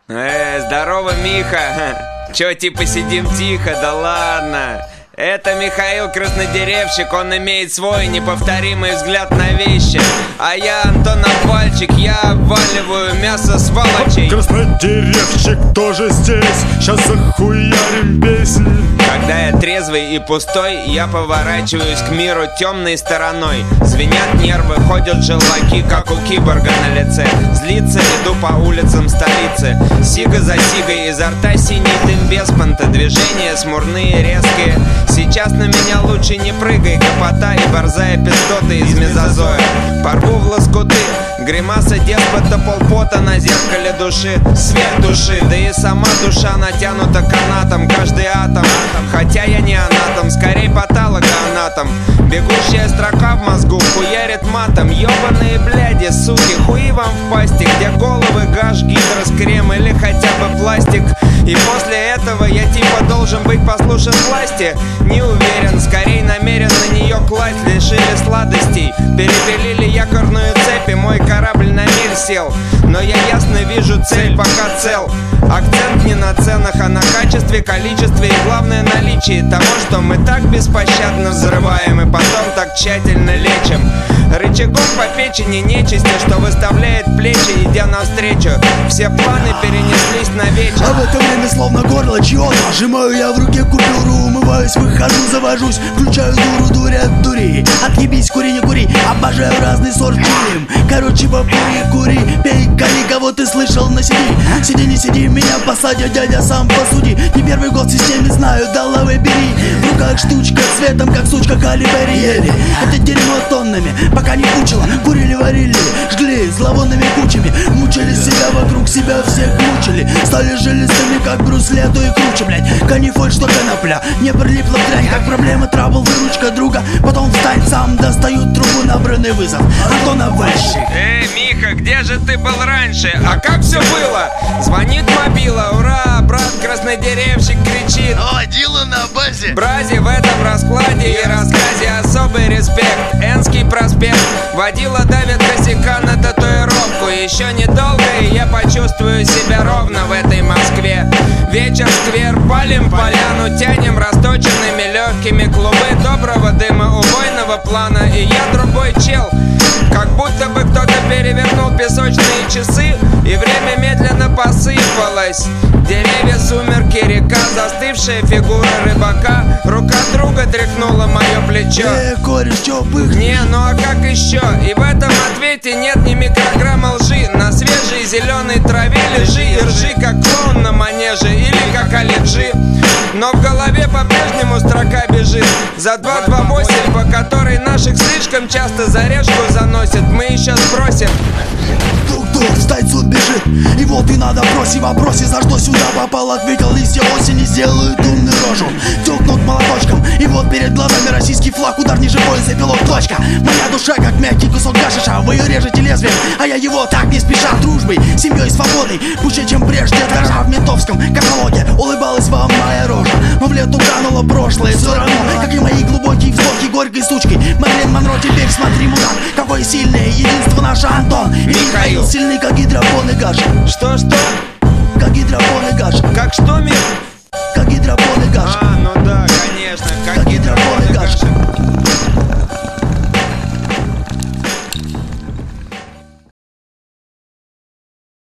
Здорово, Миха. Чё, типа сидим тихо? Да ладно. Это Михаил Краснодеревщик, он имеет свой неповторимый взгляд на вещи. А я Антон Обвальчик, я обваливаю мясо сволочей. Краснодеревщик тоже здесь, сейчас захуярим песни. Когда я трезвый и пустой, я поворачиваюсь к миру темной стороной. Звенят нервы, ходят желваки, как у киборга на лице. Злится, иду по улицам столицы. Сига за сигой, изо рта синий дым без понта. Движения смурные, резкие. Сейчас на меня лучше не прыгай, гопота и борзая пиздоты из мезозоя. Порву в лоскуты, гримаса деспота Полпота на зеркале души. Свет души, да и сама душа натянута канатом. Каждый атом, хотя я не анатом, скорей патологоанатом. Бегущая строка в мозгу хуярит матом. Ёбаные бляди, суки, хуи вам в пасти. Где головы гаш, гидрос-крем или хотя бы пластик. И после этого я типа должен быть послушен власти. Не уверен, скорей намерен на нее класть. Лишили сладостей, перепилили якорную цепь, и мой корабль на мель сел. Но я ясно вижу цель, пока цел. Акцент не на ценах, а на качестве, количестве и главное наличии того, что мы так беспощадно взрываем и потом так тщательно лечим. Рычагом по печени нечисти, что выставляет плечи, идя навстречу. Все планы перенеслись на вечер. А в это время словно горло чьё-то сжимаю я в руке купюру, умываюсь, выхожу, завожусь, включаю дуру, дурят дури. Отъебись, кури, не кури, обожаю разный сорт курим. Короче, попури, кури, пей, кали, кого ты слышал, на сиди. Сиди, не сиди, меня посадят, дядя, сам посуди. Не первый год в системе знаю, доллары бери. В руках штучка, цветом, как сучка, калибри ели. Это дерьмо тоннами, пока не кучило. Курили, варили, жгли зловонными кучами. Мучили себя, вокруг себя всех мучили. Стали жилистыми, как Брюс Ли, то и круче, блять. Канифоль, что конопля, не прилипла в дрянь. Как проблема, трабл, выручка друга. Потом встань сам, достают трубу, набранный вызов. Антон Обвальчик. Миха, где же ты был раньше? А как все было? Звонит мобила, ура, брат Краснодеревщик кричит. О, Дила на базе. Брази в этом раскладе и рассказе особый респект. Энский проспект, водила давит косяка на татуировку. Еще недолго и я почувствую себя ровно в этой Москве. Вечер, сквер, палим поляну, тянем расточенными легкими клубы доброго дыма убойного плана. И я другой чел, как будто бы кто-то перевернул песочные часы, и время медленно посыпалось. Деревья, сумерки, река, застывшая фигура рыбака. Рука друга тряхнула мое плечо. Кореш, чё пых? Не, ну а как еще? И в этом ответе нет ни микрограмма лжи. На свежей зеленой траве лежи и ржи, как клоун на манеже или как Алиджи. Но в голове по-прежнему строка бежит за 228, по которой наших слишком часто за решку заносят. Мы еще спросим. Тук-тук, встать, суд бежит. И вот и надо бросить вопросе, за что сюда попал. Отвыкал листья осени, сделают умную рожу. Тюкнут молоточком, и вот перед глазами российский флаг. Удар ниже пояса, пилот, точка. Моя душа, как мягкий кусок гашиша. Вы ее режете лезвием, а я его так не спеша. Дружбой, семьей, свободой, пуще, чем прежде. Дрожа в ментовском каталоге, улыбалась вам моя рожа. Но в лету кануло прошлое, все равно, как и мои глубокие вздохи горькой сучкой. Марлен Монро, теперь смотри, мудак, какое сильное единство наше, Антон и Михаил. Сильный, как гидропон и гаш. Что? Как гидропон и гаш. Как что, Мих? Как гидропон и гаш.